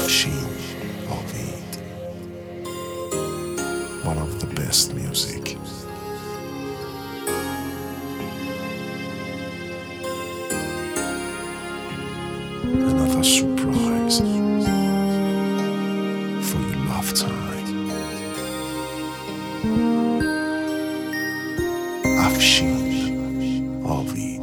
Afshin Ovid, one of the best music. Another surprise for your lifetime. Afshin Ovid.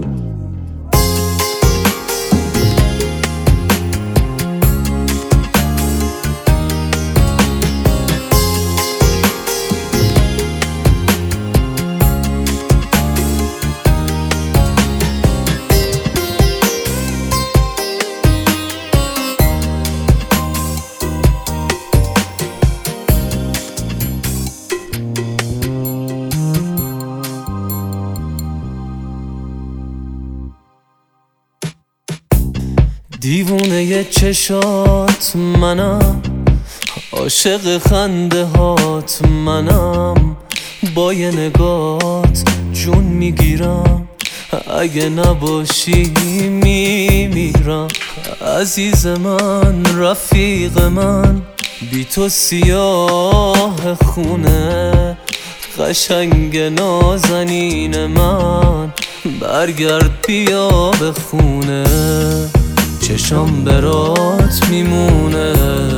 دیوونه چشات منم، عاشق خنده هات منم، با یه نگات جون میگیرم، اگه نباشی میمیرم. عزیز من، رفیق من، بی تو سیاه خونه، قشنگ نازنین من، برگرد بیا به خونه. چشام برات میمونه،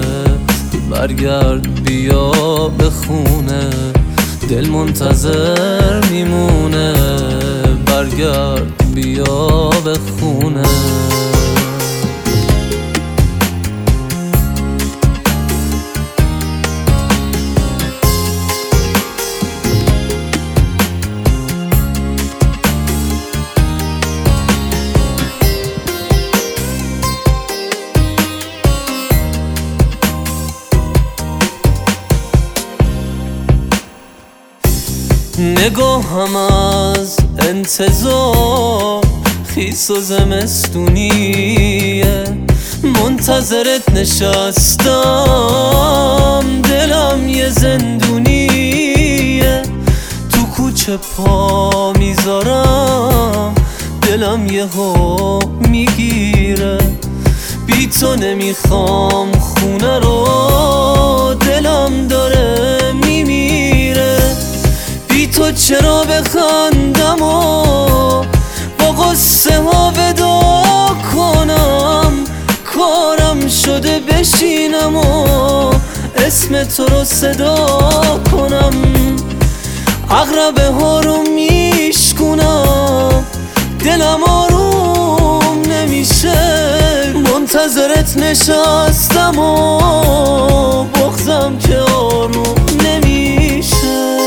برگرد بیا به خونه. دل منتظر میمونه، برگرد بیا به خونه. نگاهم از انتظار خیس و زمستونیه، منتظرت نشستم، دلم یه زندونیه. تو کوچه پا میذارم، دلم یهو میگیره. بی تو نمیخوام خونه رو، دلم داره میمیره. بی تو چرا بخندم و با قصه ها ودا کنم؟ کارم شده بشینم و اسم تو رو صدا کنم. عقربه ها رو میشکنم، دلم آروم نمیشه. منتظرت نشستم و بغضم که آروم نمیشه.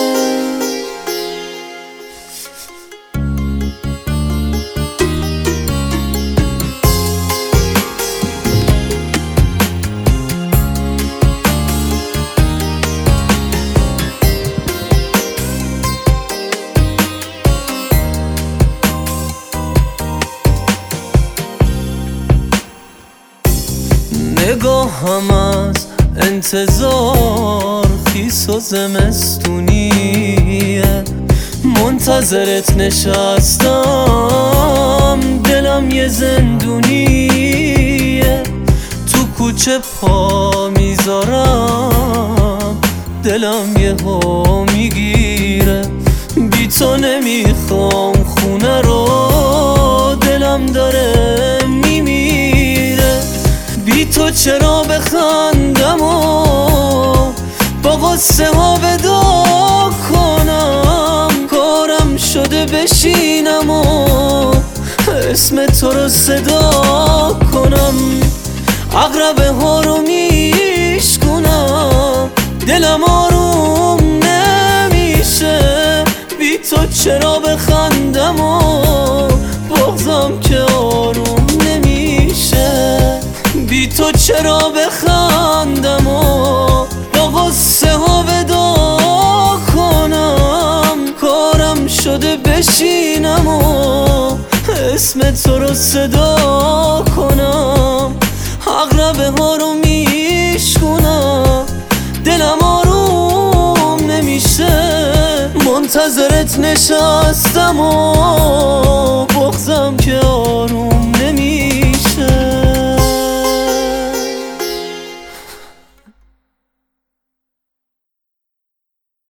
نگاهم از انتظار خیس و زمستونیه، منتظرت نشستم، دلم یه زندونیه. تو کوچه پا میذارم، دلم یهو میگیره. بی تو نمیخوام خونه رو، دلم داره میمیره. بی تو چرا بخندم و با غصه ها ودا کنم؟ کارم شده بشینم و اسم تو رو صدا کنم. عقربه ها رو میشکنم، دلم آروم نمیشه. بی تو چرا بخندم و بغضم که آروم نمیشه. بی تو چرا بخندم و با غصه ها ودا کنم؟ کارم شده بشینم و اسم تو رو صدا کنم. عقربه ها رو میشکنم، دلم آروم نمیشه. منتظرت نشستم و